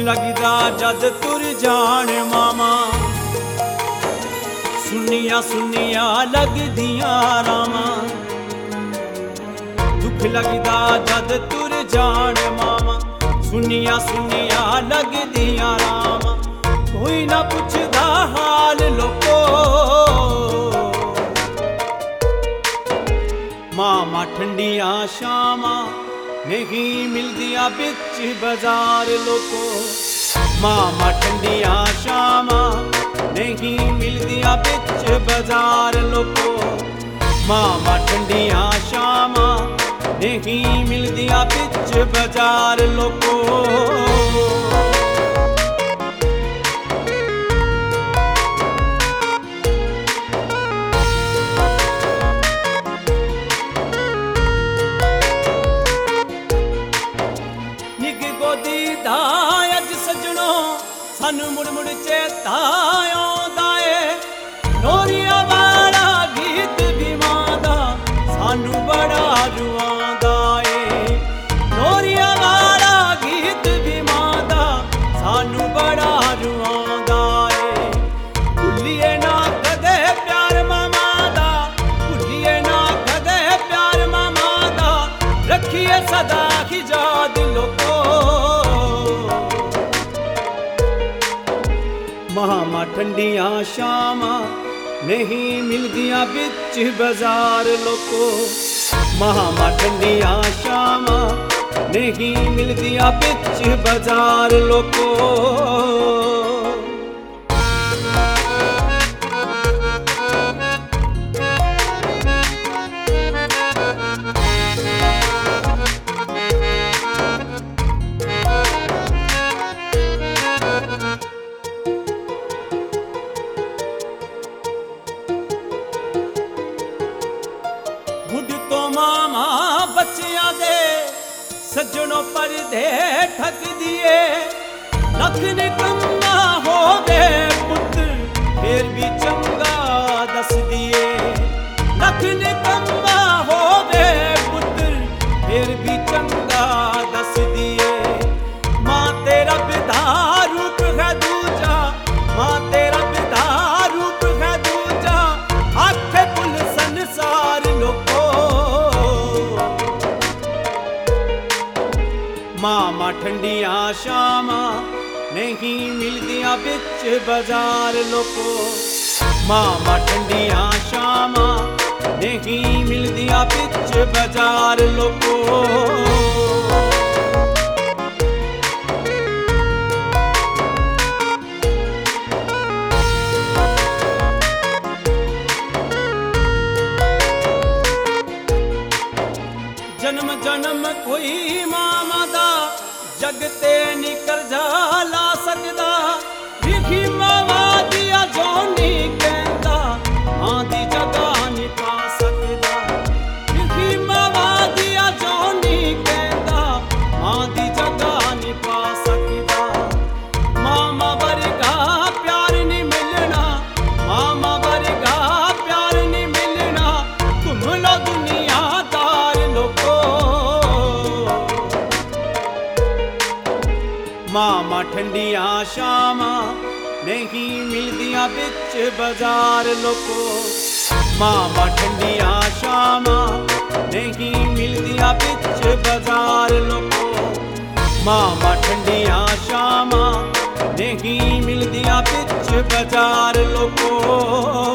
लगदा जद तुर जान मामा, सुनिया सुनिया लगदियां रामा। दुख लगदा जद तुर जान मामा, सुनिया सुनिया लगदियां रामा। कोई ना पुछदा हाल लोको, मामा ठंडियां शामां नहीं मिलदियां बिच बाजार लोको। मामा ठंडियां शामां नहीं मिलदियां बिच बाजार लोको। मामा ठंडियां शामां नहीं मिलदियां बिच बाजार लोको। अज सजनो सानू मुड़ मुड़ चेता आउंदा ए। नोरिया वाला गीत भीमां दा सानू बड़ा रुआंदा ए। नोरिया वाला गीत भीमां दा सानू बड़ा रुआंदा ए। भुल्लिए ना कदे प्यार मामा दा, भुल्लिए ना कदे प्यार मामा दा। रखिए सदा ही याद लोको। मामा ठंडियां शामां नहीं मिलदियां बिच बाजार लोको। मामा ठंडियां शामां नहीं मिलदियां बिच बाजार लोको। मामा बच्चियां दे सज्जनों पर दे ठग दिए। लख निकम्मा हो गए पुत्र फिर भी चंगा दस दिए। लख निकम्मा हो गए पुत्र फिर भी चंगा दस दिए। माँ तेरा पिता रूप है दूजा, माँ तेरा पिता रूप है दूजा। आखे कुल संसार लोको। मामा ठंडियां शामां नहीं मिलदियां बिच बाजार लोको। मामा ठंडियां शामां नहीं मिलदियां बिच बाजार लोको। जन्म जन्म कोई मामा दा जगते निकल जा ला सकदा। लिखी मावा दिया जो नहीं कहता मां दी जगह नहीं पा सकदा। लिखी मावा दिया जो नहीं कहता मां दी जगह नहीं पा सकदा। मामा वर्गा प्यार नहीं मिलना, मामा वर्गा प्यार नहीं मिलना। तुम लो दुनियादार लोको। मामा ठंडियां शामां नहीं मिलदियां बिच बाजार लोको। मामा ठंडियां शामां नहीं मिलदियां बिच बाजार लोको। मामा ठंडियां शामां नहीं मिलदियां बिच बाजार लोको।